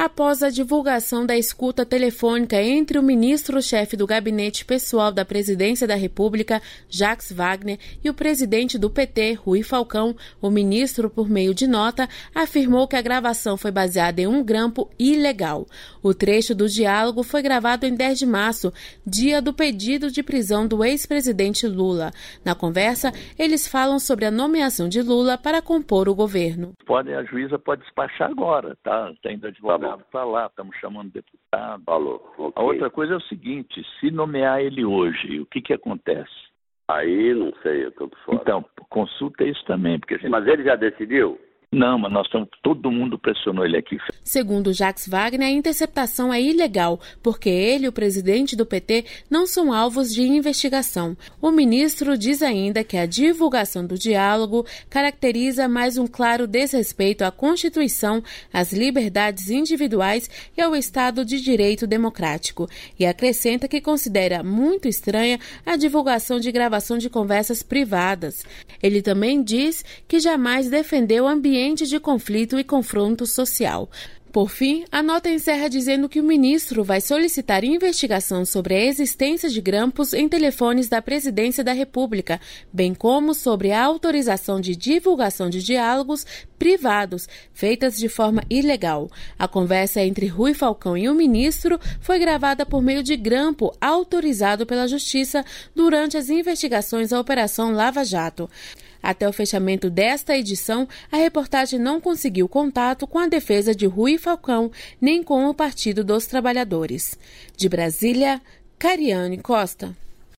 após a divulgação da escuta telefônica entre o ministro-chefe do Gabinete Pessoal da Presidência da República, Jacques Wagner, e o presidente do PT, Rui Falcão, o ministro, por meio de nota, afirmou que a gravação foi baseada em um grampo ilegal. O trecho do diálogo foi gravado em 10 de março, dia do pedido de prisão do ex-presidente Lula. Na conversa, eles falam sobre a nomeação de Lula para compor o governo. A juíza pode despachar agora, tá? Tem advogado para lá, estamos chamando deputado. Okay. A outra coisa é o seguinte, se nomear ele hoje, o que acontece? Aí não sei, eu estou por fora. Então, consulta isso também, porque a gente... Mas ele já decidiu? Não, mas todo mundo pressionou ele aqui. Segundo Jacques Wagner, a interceptação é ilegal, porque ele e o presidente do PT não são alvos de investigação. O ministro diz ainda que a divulgação do diálogo caracteriza mais um claro desrespeito à Constituição, às liberdades individuais e ao Estado de Direito democrático. E acrescenta que considera muito estranha a divulgação de gravação de conversas privadas. Ele também diz que jamais defendeu o ambiente de conflito e confronto social. Por fim, a nota encerra dizendo que o ministro vai solicitar investigação sobre a existência de grampos em telefones da Presidência da República, bem como sobre a autorização de divulgação de diálogos privados, feitas de forma ilegal. A conversa entre Rui Falcão e o ministro foi gravada por meio de grampo autorizado pela Justiça durante as investigações da Operação Lava Jato. Até o fechamento desta edição, a reportagem não conseguiu contato com a defesa de Rui Falcão, nem com o Partido dos Trabalhadores. De Brasília, Cariane Costa.